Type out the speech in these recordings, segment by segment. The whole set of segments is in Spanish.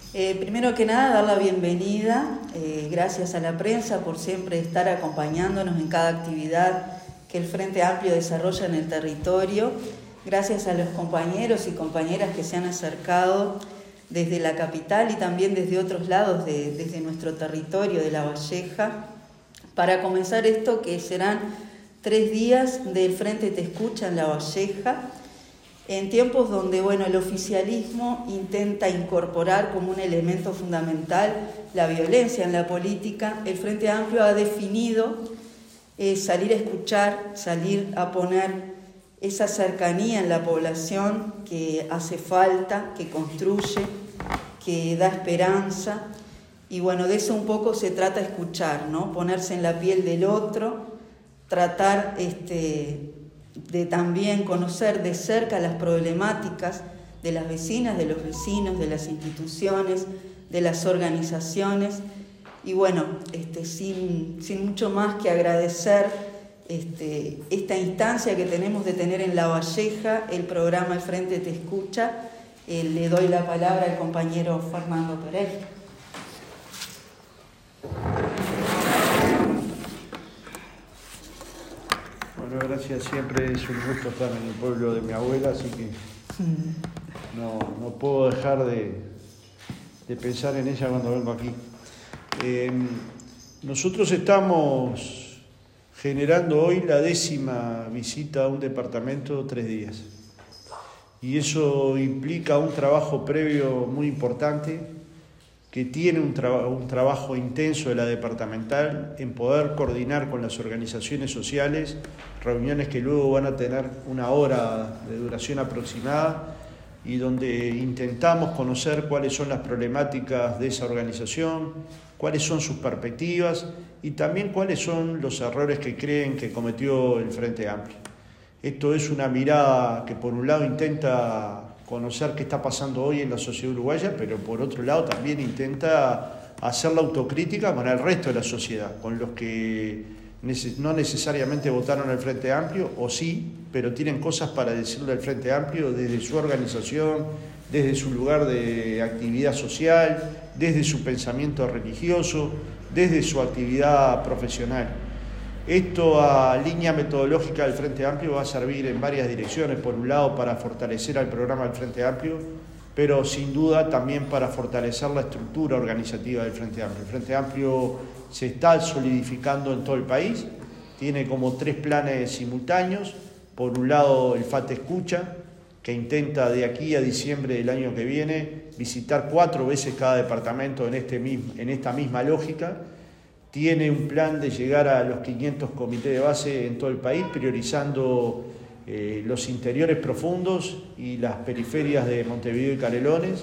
Primero que nada, dar la bienvenida, gracias a la prensa por siempre estar acompañándonos en cada actividad que el Frente Amplio desarrolla en el territorio, gracias a los compañeros y compañeras que se han acercado desde la capital y también desde otros lados, desde nuestro territorio de La Valleja, para comenzar esto que serán 3 días del Frente Te Escucha en La Valleja, en tiempos donde el oficialismo intenta incorporar como un elemento fundamental la violencia en la política. El Frente Amplio ha definido salir a escuchar, salir a poner esa cercanía en la población que hace falta, que construye, que da esperanza. Y de eso un poco se trata escuchar, ¿no? Ponerse en la piel del otro, tratar de también conocer de cerca las problemáticas de las vecinas, de los vecinos, de las instituciones, de las organizaciones. Y sin mucho más que agradecer esta instancia que tenemos de tener en La Valleja el programa El Frente Te Escucha, le doy la palabra al compañero Fernando Pereira. Bueno, gracias. Siempre es un gusto estar en el pueblo de mi abuela, así que no puedo dejar de pensar en ella cuando vengo aquí. Nosotros estamos generando hoy la 10ª visita a un departamento 3 días. Y eso implica un trabajo previo muy importante, que tiene un trabajo intenso de la departamental en poder coordinar con las organizaciones sociales, reuniones que luego van a tener 1 hora de duración aproximada y donde intentamos conocer cuáles son las problemáticas de esa organización, cuáles son sus perspectivas y también cuáles son los errores que creen que cometió el Frente Amplio. Esto es una mirada que por un lado intenta conocer qué está pasando hoy en la sociedad uruguaya, pero por otro lado también intenta hacer la autocrítica con el resto de la sociedad, con los que no necesariamente votaron al Frente Amplio, o sí, pero tienen cosas para decirle al Frente Amplio desde su organización, desde su lugar de actividad social, desde su pensamiento religioso, desde su actividad profesional. Esto a línea metodológica del Frente Amplio va a servir en varias direcciones, por un lado para fortalecer al programa del Frente Amplio, pero sin duda también para fortalecer la estructura organizativa del Frente Amplio. El Frente Amplio se está solidificando en todo el país, tiene como 3 planes simultáneos. Por un lado el FATE Escucha, que intenta de aquí a diciembre del año que viene visitar 4 veces cada departamento en esta misma lógica. Tiene un plan de llegar a los 500 comités de base en todo el país, priorizando los interiores profundos y las periferias de Montevideo y Canelones.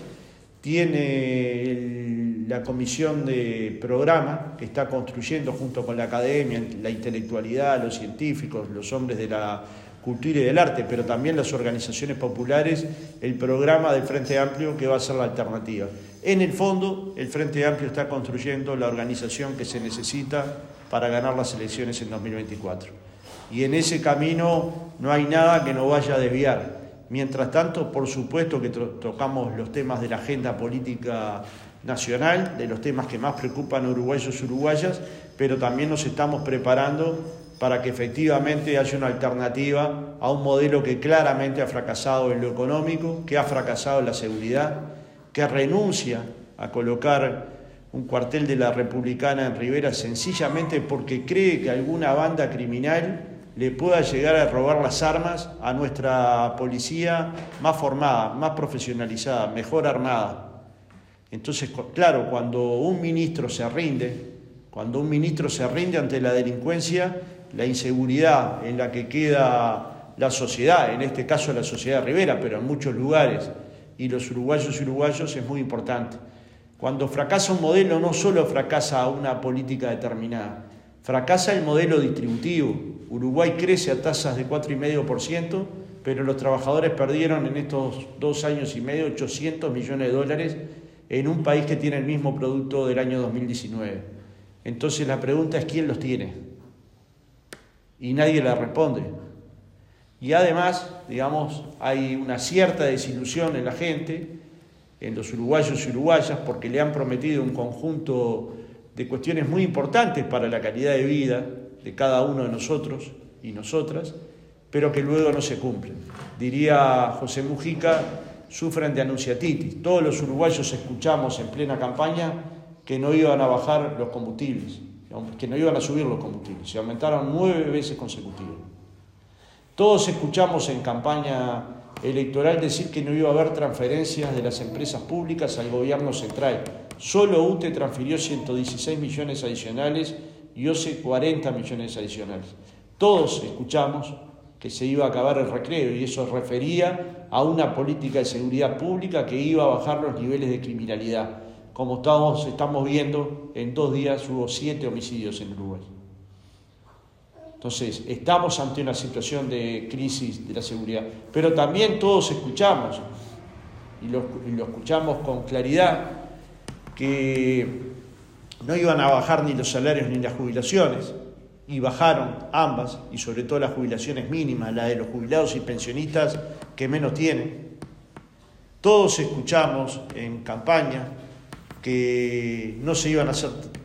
Tiene la comisión de programa que está construyendo junto con la academia, la intelectualidad, los científicos, los hombres de la cultura y del arte, pero también las organizaciones populares, el programa del Frente Amplio que va a ser la alternativa. En el fondo, el Frente Amplio está construyendo la organización que se necesita para ganar las elecciones en 2024. Y en ese camino no hay nada que nos vaya a desviar. Mientras tanto, por supuesto que tocamos los temas de la agenda política nacional, de los temas que más preocupan a uruguayos y uruguayas, pero también nos estamos preparando para que efectivamente haya una alternativa a un modelo que claramente ha fracasado en lo económico, que ha fracasado en la seguridad, que renuncia a colocar un cuartel de la Republicana en Rivera sencillamente porque cree que alguna banda criminal le pueda llegar a robar las armas a nuestra policía más formada, más profesionalizada, mejor armada. Entonces, claro, cuando un ministro se rinde ante la delincuencia, la inseguridad en la que queda la sociedad, en este caso la sociedad de Rivera, pero en muchos lugares, y los uruguayos y uruguayos, es muy importante. Cuando fracasa un modelo, no solo fracasa una política determinada, fracasa el modelo distributivo. Uruguay crece a tasas de 4,5%, pero los trabajadores perdieron en estos 2 años y medio 800 millones de dólares en un país que tiene el mismo producto del año 2019. Entonces la pregunta es ¿quién los tiene? Y nadie la responde. Y además, hay una cierta desilusión en la gente en los uruguayos y uruguayas porque le han prometido un conjunto de cuestiones muy importantes para la calidad de vida de cada uno de nosotros y nosotras, pero que luego no se cumplen. Diría José Mujica, sufren de anunciatitis. Todos los uruguayos escuchamos en plena campaña que no iban a bajar los combustibles, que no iban a subir los combustibles, se aumentaron 9 veces consecutivas. Todos escuchamos en campaña electoral decir que no iba a haber transferencias de las empresas públicas al gobierno central. Solo UTE transfirió 116 millones adicionales y OCE 40 millones adicionales. Todos escuchamos que se iba a acabar el recreo y eso refería a una política de seguridad pública que iba a bajar los niveles de criminalidad. Como estamos viendo, en 2 días hubo 7 homicidios en Uruguay. Entonces, estamos ante una situación de crisis de la seguridad, pero también todos escuchamos, y lo escuchamos con claridad, que no iban a bajar ni los salarios ni las jubilaciones, y bajaron ambas, y sobre todo las jubilaciones mínimas, la de los jubilados y pensionistas que menos tienen. Todos escuchamos en campaña que no se iban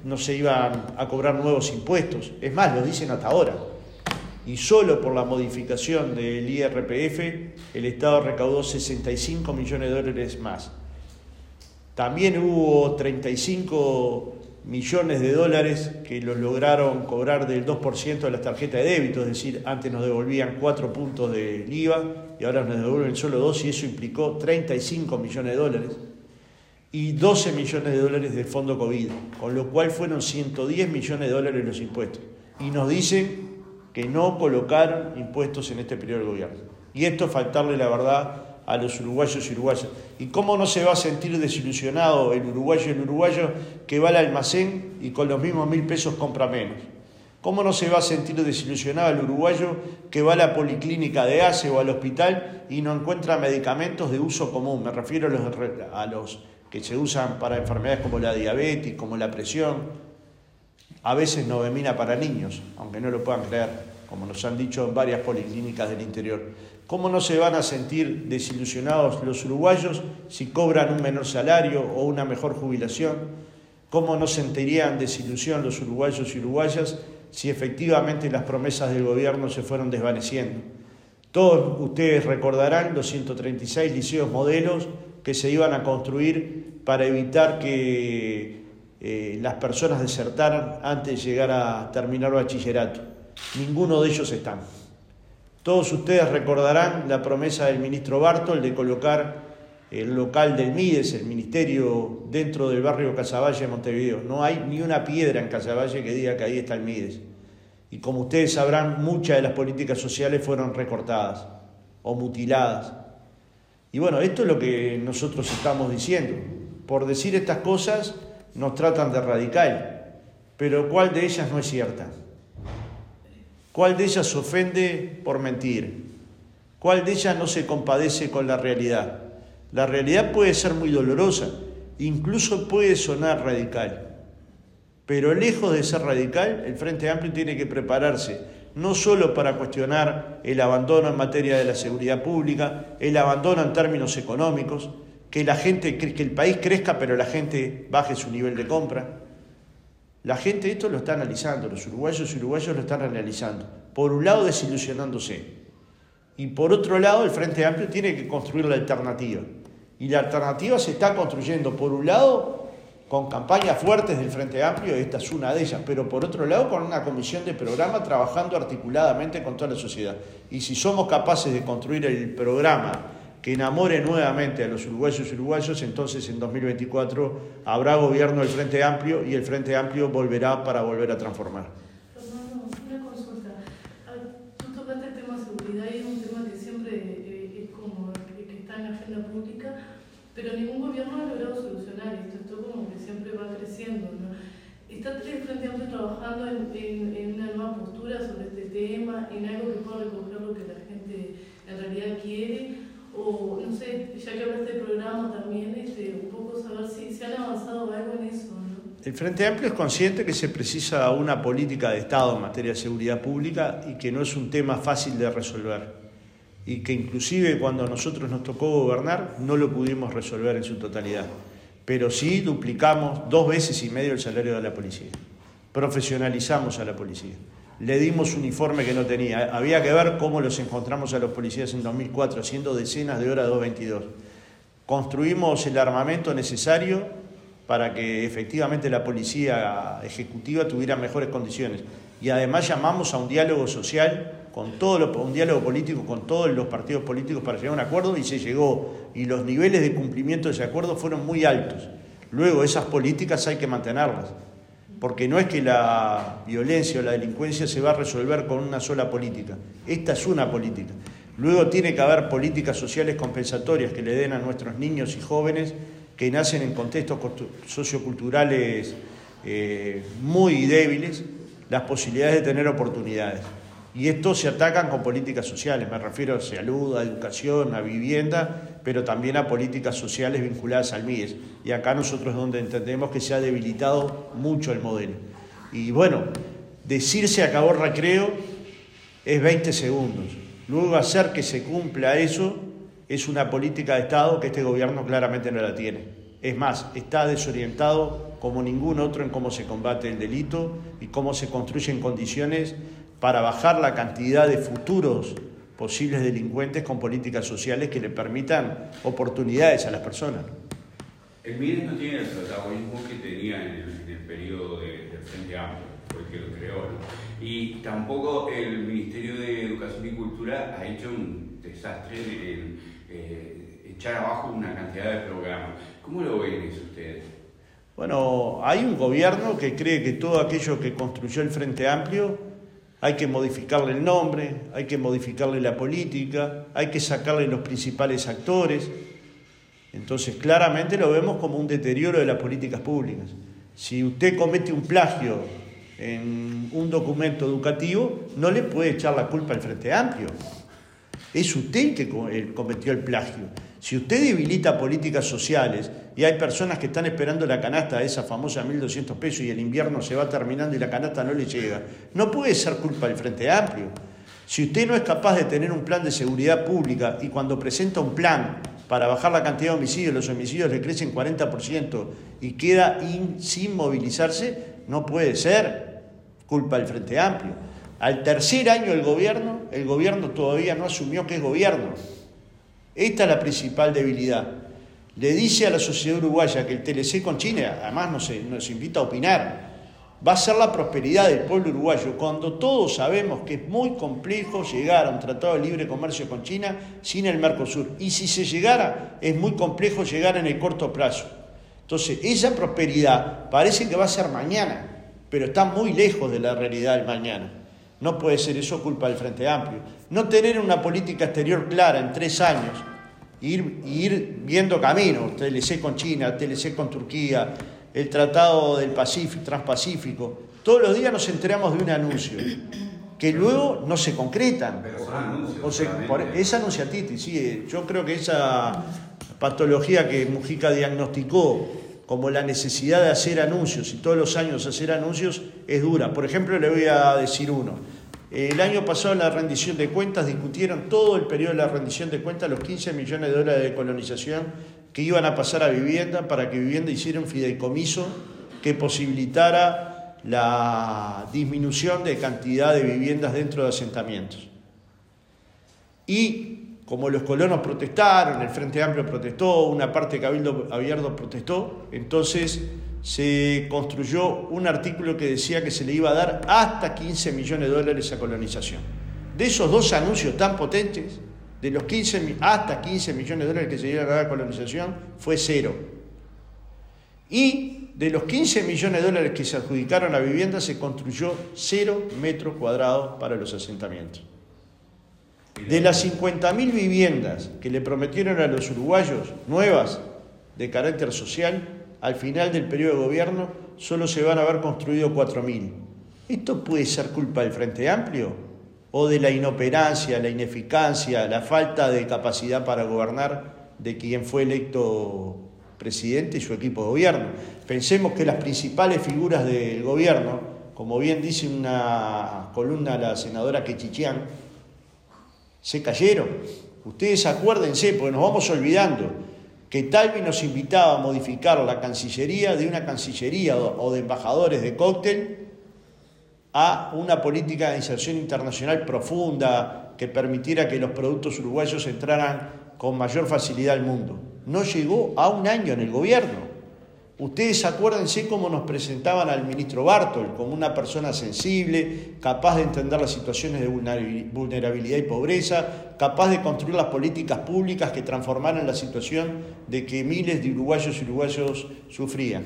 a cobrar nuevos impuestos, es más, lo dicen hasta ahora, y solo por la modificación del IRPF el Estado recaudó 65 millones de dólares más. También hubo 35 millones de dólares que los lograron cobrar del 2% de las tarjetas de débito, es decir, antes nos devolvían 4 puntos del IVA y ahora nos devuelven solo 2 y eso implicó 35 millones de dólares y 12 millones de dólares del fondo COVID, con lo cual fueron 110 millones de dólares los impuestos. Y nos dicen que no colocaron impuestos en este periodo del gobierno. Y esto es faltarle la verdad a los uruguayos y uruguayas. ¿Y cómo no se va a sentir desilusionado el uruguayo que va al almacén y con los mismos 1.000 pesos compra menos? ¿Cómo no se va a sentir desilusionado el uruguayo que va a la policlínica de ACE o al hospital y no encuentra medicamentos de uso común? Me refiero a los que se usan para enfermedades como la diabetes, como la presión, a veces novemina para niños, aunque no lo puedan creer, como nos han dicho en varias policlínicas del interior. ¿Cómo no se van a sentir desilusionados los uruguayos si cobran un menor salario o una mejor jubilación? ¿Cómo no sentirían desilusión los uruguayos y uruguayas si efectivamente las promesas del gobierno se fueron desvaneciendo? Todos ustedes recordarán los 136 liceos modelos que se iban a construir para evitar que las personas desertaran antes de llegar a terminar bachillerato. Ninguno de ellos están. Todos ustedes recordarán la promesa del ministro Bartol de colocar el local del MIDES, el ministerio, dentro del barrio Casaballe de Montevideo. No hay ni una piedra en Casaballe que diga que ahí está el MIDES. Y como ustedes sabrán, muchas de las políticas sociales fueron recortadas o mutiladas. Y bueno, esto es lo que nosotros estamos diciendo. Por decir estas cosas nos tratan de radical, pero ¿cuál de ellas no es cierta? ¿Cuál de ellas ofende por mentir? ¿Cuál de ellas no se compadece con la realidad? La realidad puede ser muy dolorosa, incluso puede sonar radical, pero lejos de ser radical, el Frente Amplio tiene que prepararse no solo para cuestionar el abandono en materia de la seguridad pública, el abandono en términos económicos, que el país crezca pero la gente baje su nivel de compra. La gente esto lo está analizando, los uruguayos y uruguayos lo están analizando. Por un lado desilusionándose y por otro lado el Frente Amplio tiene que construir la alternativa. Y la alternativa se está construyendo por un lado con campañas fuertes del Frente Amplio, esta es una de ellas, pero por otro lado con una comisión de programa trabajando articuladamente con toda la sociedad. Y si somos capaces de construir el programa que enamore nuevamente a los uruguayos y uruguayos, entonces en 2024 habrá gobierno del Frente Amplio y el Frente Amplio volverá para volver a transformar. Fernando, una consulta. Tú tocaste el tema de seguridad y es un tema que siempre es como que está en la agenda pública, pero ningún gobierno ha logrado solucionar esto. Esto como que siempre va creciendo, ¿no? ¿Está el Frente Amplio trabajando en una nueva postura sobre este tema, en algo que pueda recoger lo que la gente en realidad quiere? O, no sé, ya que hablaste del programa también, un poco saber si se han avanzado algo en eso, ¿no? El Frente Amplio es consciente que se precisa una política de Estado en materia de seguridad pública y que no es un tema fácil de resolver. y que inclusive cuando a nosotros nos tocó gobernar no lo pudimos resolver en su totalidad. Pero sí duplicamos 2,5 veces el salario de la policía. Profesionalizamos a la policía. Le dimos uniforme que no tenía. Había que ver cómo los encontramos a los policías en 2004, haciendo decenas de horas 222. Construimos el armamento necesario para que efectivamente la policía ejecutiva tuviera mejores condiciones. Y además llamamos a un diálogo social, un diálogo político con todos los partidos políticos para llegar a un acuerdo, y se llegó. Y los niveles de cumplimiento de ese acuerdo fueron muy altos. Luego esas políticas hay que mantenerlas, porque no es que la violencia o la delincuencia se va a resolver con una sola política. Esta es una política. Luego tiene que haber políticas sociales compensatorias que le den a nuestros niños y jóvenes que nacen en contextos socioculturales muy débiles las posibilidades de tener oportunidades. Y esto se atacan con políticas sociales, me refiero a salud, a educación, a vivienda, pero también a políticas sociales vinculadas al MIDES. Y acá nosotros es donde entendemos que se ha debilitado mucho el modelo. Y bueno, decir se acabó el recreo es 20 segundos. Luego hacer que se cumpla eso es una política de Estado que este gobierno claramente no la tiene. Es más, está desorientado como ningún otro en cómo se combate el delito y cómo se construyen condiciones para bajar la cantidad de futuros posibles delincuentes con políticas sociales que le permitan oportunidades a las personas. El MIDES no tiene el protagonismo que tenía en el periodo del Frente Amplio, fue el que lo creó, ¿no? Y tampoco el Ministerio de Educación y Cultura ha hecho un desastre en echar abajo una cantidad de programas. ¿Cómo lo ven eso ustedes? Bueno, hay un gobierno que cree que todo aquello que construyó el Frente Amplio hay que modificarle el nombre, hay que modificarle la política, hay que sacarle los principales actores. Entonces, claramente lo vemos como un deterioro de las políticas públicas. Si usted comete un plagio en un documento educativo, no le puede echar la culpa al Frente Amplio. Es usted que cometió el plagio. Si usted debilita políticas sociales y hay personas que están esperando la canasta, esa famosa 1.200 pesos, y el invierno se va terminando y la canasta no le llega, no puede ser culpa del Frente Amplio. Si usted no es capaz de tener un plan de seguridad pública y cuando presenta un plan para bajar la cantidad de homicidios, los homicidios le crecen 40% y queda sin movilizarse, no puede ser culpa del Frente Amplio. Al tercer año del gobierno, el gobierno todavía no asumió que es gobierno. Esta es la principal debilidad. Le dice a la sociedad uruguaya que el TLC con China, además nos invita a opinar, va a ser la prosperidad del pueblo uruguayo, cuando todos sabemos que es muy complejo llegar a un tratado de libre comercio con China sin el Mercosur. Y si se llegara, es muy complejo llegar en el corto plazo. Entonces, esa prosperidad parece que va a ser mañana, pero está muy lejos de la realidad del mañana. No puede ser eso culpa del Frente Amplio. No tener una política exterior clara en 3 años, ir viendo caminos, TLC con China, TLC con Turquía, el Tratado del Pacífico, Transpacífico. Todos los días nos enteramos de un anuncio que luego no se concretan. Pero son anuncios. Es anunciatitis, sí. Yo creo que esa patología que Mujica diagnosticó como la necesidad de hacer anuncios y todos los años hacer anuncios es dura. Por ejemplo, le voy a decir uno. El año pasado en la rendición de cuentas discutieron todo el periodo de la rendición de cuentas los 15 millones de dólares de colonización que iban a pasar a vivienda para que vivienda hiciera un fideicomiso que posibilitara la disminución de cantidad de viviendas dentro de asentamientos. Y como los colonos protestaron, el Frente Amplio protestó, una parte de Cabildo Abierto protestó, entonces se construyó un artículo que decía que se le iba a dar hasta 15 millones de dólares a colonización. De esos 2 anuncios tan potentes, de los hasta 15 millones de dólares que se iban a dar a colonización, fue 0. Y de los 15 millones de dólares que se adjudicaron a vivienda, se construyó 0 metros cuadrados para los asentamientos. De las 50.000 viviendas que le prometieron a los uruguayos, nuevas, de carácter social, al final del periodo de gobierno solo se van a haber construido 4.000. ¿Esto puede ser culpa del Frente Amplio? ¿O de la inoperancia, la ineficacia, la falta de capacidad para gobernar de quien fue electo presidente y su equipo de gobierno? Pensemos que las principales figuras del gobierno, como bien dice una columna de la senadora Quechichián, se cayeron. Ustedes acuérdense, porque nos vamos olvidando, que Talvi nos invitaba a modificar la Cancillería de una Cancillería o de embajadores de cóctel a una política de inserción internacional profunda que permitiera que los productos uruguayos entraran con mayor facilidad al mundo. No llegó a un año en el gobierno. Ustedes acuérdense cómo nos presentaban al ministro Bartol como una persona sensible, capaz de entender las situaciones de vulnerabilidad y pobreza, capaz de construir las políticas públicas que transformaran la situación de que miles de uruguayos y uruguayos sufrían.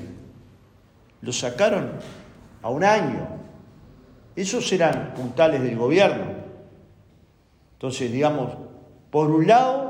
Lo sacaron a un año. Esos eran puntales del gobierno. Entonces, digamos, por un lado,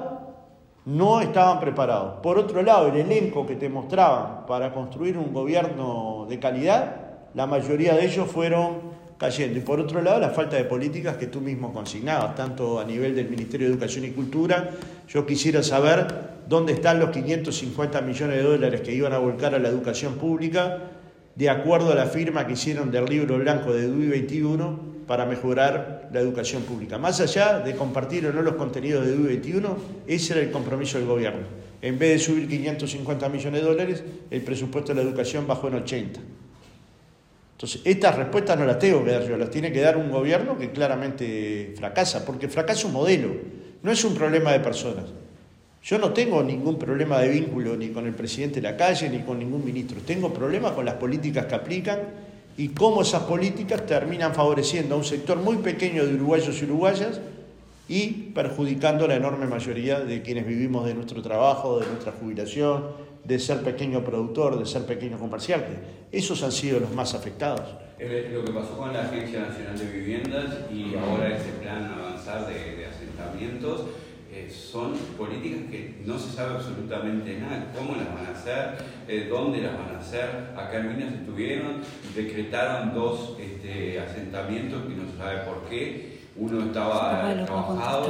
no estaban preparados. Por otro lado, el elenco que te mostraban para construir un gobierno de calidad, la mayoría de ellos fueron cayendo. Y por otro lado, la falta de políticas que tú mismo consignabas, tanto a nivel del Ministerio de Educación y Cultura. Yo quisiera saber dónde están los 550 millones de dólares que iban a volcar a la educación pública, de acuerdo a la firma que hicieron del libro blanco de DUI 21 para mejorar la educación pública. Más allá de compartir o no los contenidos de DUI 21, ese era el compromiso del gobierno. En vez de subir 550 millones de dólares, el presupuesto de la educación bajó en 80. Entonces, estas respuestas no las tengo que dar yo, las tiene que dar un gobierno que claramente fracasa, porque fracasa un modelo, no es un problema de personas. Yo no tengo ningún problema de vínculo ni con el presidente de la calle ni con ningún ministro. Tengo problemas con las políticas que aplican y cómo esas políticas terminan favoreciendo a un sector muy pequeño de uruguayos y uruguayas y perjudicando a la enorme mayoría de quienes vivimos de nuestro trabajo, de nuestra jubilación, de ser pequeño productor, de ser pequeño comerciante. Esos han sido los más afectados. Lo que pasó con la Agencia Nacional de Viviendas y ahora ese plan avanzar de asentamientos, son políticas que no se sabe absolutamente nada, cómo las van a hacer, dónde las van a hacer. Acá en Minas estuvieron, decretaron 2 asentamientos que no se sabe por qué, uno estaba trabajado.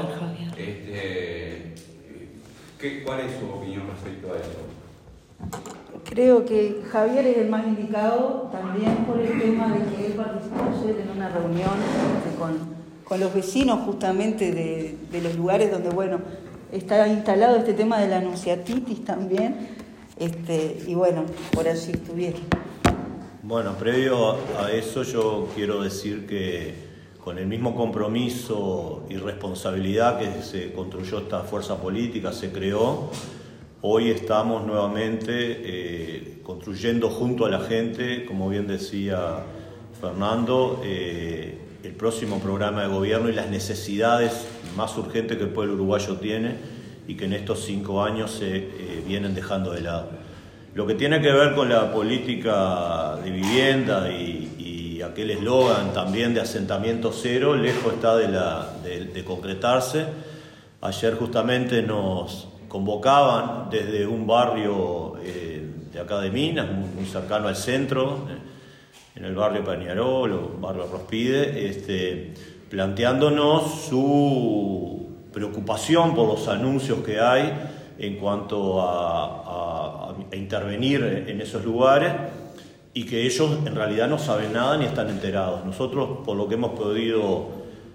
¿Cuál es su opinión respecto a eso? Creo que Javier es el más indicado también por el tema de que él participó ayer en una reunión con los vecinos justamente de los lugares donde, bueno, está instalado este tema de la anunciatitis también, y bueno, por allí estuvieron. Bueno, previo a eso yo quiero decir que con el mismo compromiso y responsabilidad que se construyó esta fuerza política, se creó, hoy estamos nuevamente construyendo junto a la gente, como bien decía Fernando, el próximo programa de gobierno y las necesidades más urgentes que el pueblo uruguayo tiene y que en estos 5 años se vienen dejando de lado. Lo que tiene que ver con la política de vivienda y aquel eslogan también de asentamiento cero, lejos está de concretarse. Ayer justamente nos convocaban desde un barrio de acá de Minas, muy cercano al centro, en el barrio Peñarol o barrio Rospide, planteándonos su preocupación por los anuncios que hay en cuanto a intervenir en esos lugares y que ellos en realidad no saben nada ni están enterados. Nosotros, por lo que hemos podido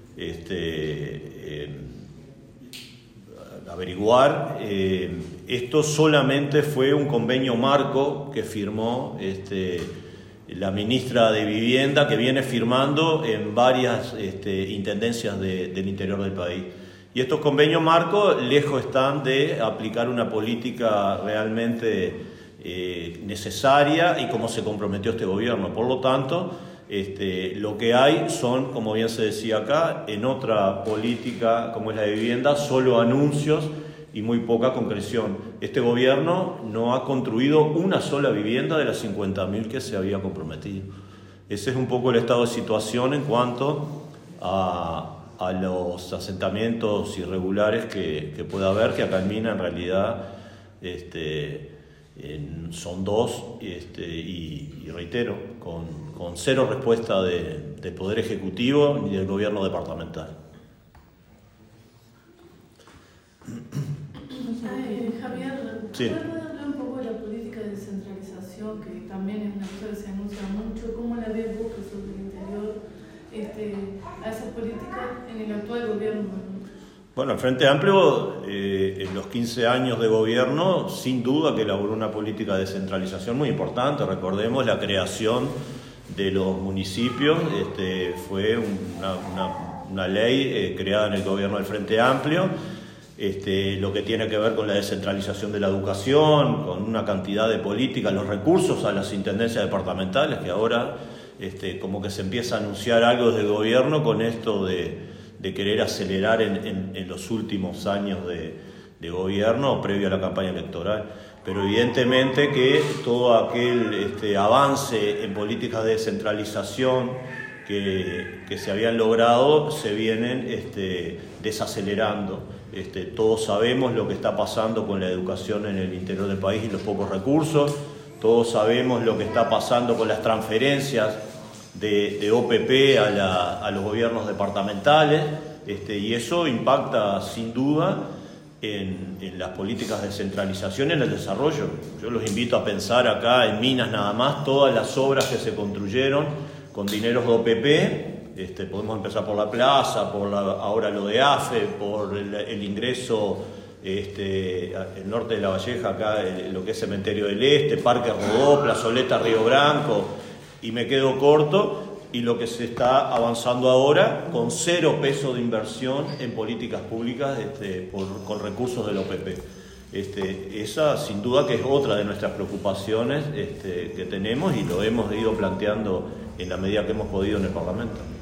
averiguar, esto solamente fue un convenio marco que firmó la ministra de Vivienda, que viene firmando en varias intendencias del interior del país. Y estos convenios marcos lejos están de aplicar una política realmente necesaria y como se comprometió este gobierno. Por lo tanto, lo que hay son, como bien se decía acá, en otra política como es la de vivienda, solo anuncios y muy poca concreción. Este gobierno no ha construido una sola vivienda de las 50.000 que se había comprometido. Ese es un poco el estado de situación en cuanto a los asentamientos irregulares que pueda haber, que acá en Minas en realidad son 2, y reitero, con cero respuesta del Poder Ejecutivo ni del Gobierno departamental. Javier, sí. ¿puedes hablar un poco de la política de descentralización, que también es una cosa que se anuncia mucho? ¿Cómo la ves vos, que sos del interior, a esa política en el actual gobierno? Bueno, el Frente Amplio en los 15 años de gobierno, sin duda que elaboró una política de descentralización muy importante. Recordemos la creación de los municipios, fue una ley creada en el gobierno del Frente Amplio, lo que tiene que ver con la descentralización de la educación, con una cantidad de políticas, los recursos a las intendencias departamentales, que ahora como que se empieza a anunciar algo desde el gobierno con esto de querer acelerar en los últimos años de gobierno previo a la campaña electoral. Pero evidentemente que todo aquel avance en políticas de descentralización que se habían logrado se vienen desacelerando. Todos sabemos lo que está pasando con la educación en el interior del país y los pocos recursos. Todos sabemos lo que está pasando con las transferencias de OPP a los gobiernos departamentales, y eso impacta sin duda en las políticas de descentralización y en el desarrollo. Yo los invito a pensar acá en Minas nada más, todas las obras que se construyeron con dineros de OPP, podemos empezar por la plaza, ahora lo de AFE, por el ingreso el norte de La Valleja, acá lo que es Cementerio del Este, Parque Rodó, Plazoleta Río Branco, y me quedo corto, y lo que se está avanzando ahora con 0 pesos de inversión en políticas públicas con recursos del OPP. Esa sin duda que es otra de nuestras preocupaciones que tenemos y lo hemos ido planteando en la medida que hemos podido en el Parlamento.